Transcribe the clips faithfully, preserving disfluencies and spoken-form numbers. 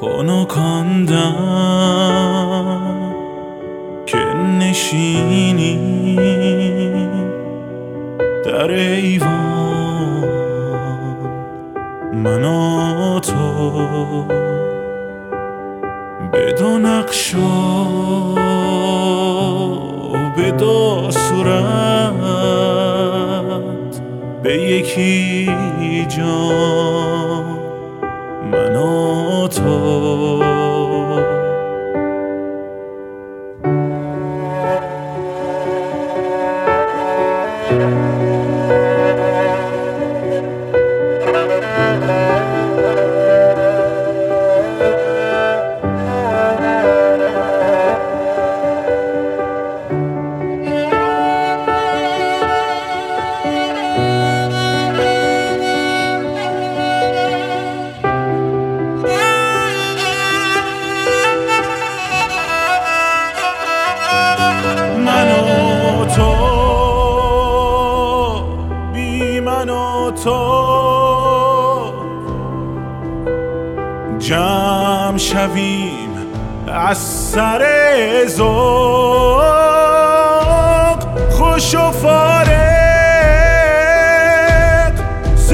خنکاندم که نشینی در ایوان من و تو به دو نقش و به دو صورت به یکی جان من و تو. تو جمع شویم از سر ذوق، خوش و فارغ ز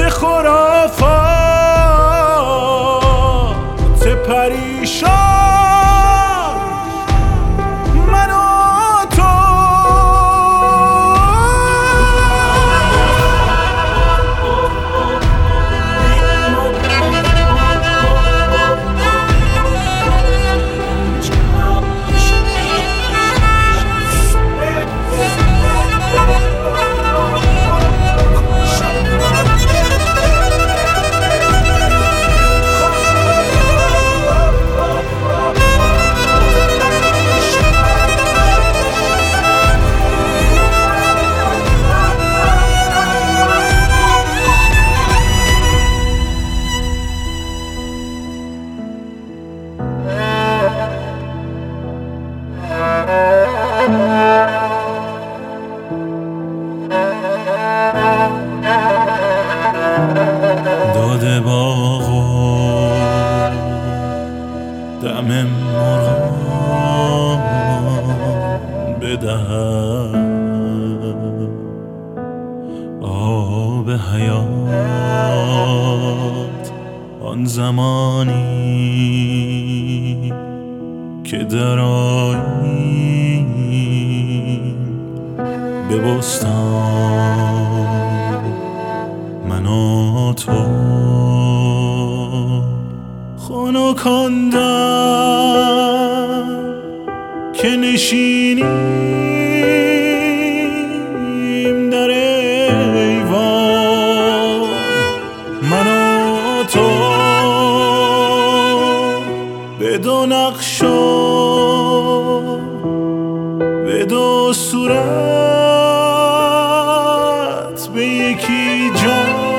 خرافات پریشان من و تو. داده باغ و دم مرغان بدهد آب حیات آن زمانی که درآییم به بستان من و تو. خنکاندم که نشینیم در ایوان من و تو به دو نقش و به دو صورت به یکی جان